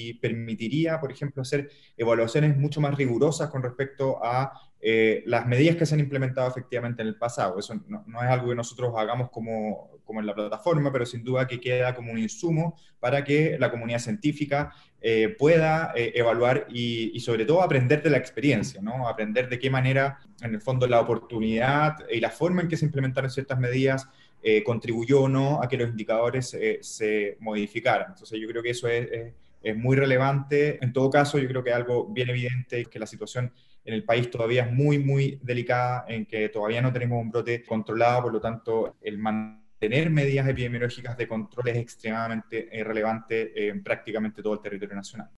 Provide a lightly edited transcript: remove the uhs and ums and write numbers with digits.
y permitiría, por ejemplo, hacer evaluaciones mucho más rigurosas con respecto a las medidas que se han implementado efectivamente en el pasado. Eso no es algo que nosotros hagamos como en la plataforma, pero sin duda que queda como un insumo para que la comunidad científica pueda evaluar y sobre todo aprender de la experiencia, ¿no? Aprender de qué manera, en el fondo, la oportunidad y la forma en que se implementaron ciertas medidas contribuyó o no a que los indicadores se modificaran. Entonces yo creo que eso es muy relevante. En todo caso, yo creo que algo bien evidente es que la situación en el país todavía es muy, muy delicada, en que todavía no tenemos un brote controlado, por lo tanto, el mantener medidas epidemiológicas de control es extremadamente relevante en prácticamente todo el territorio nacional.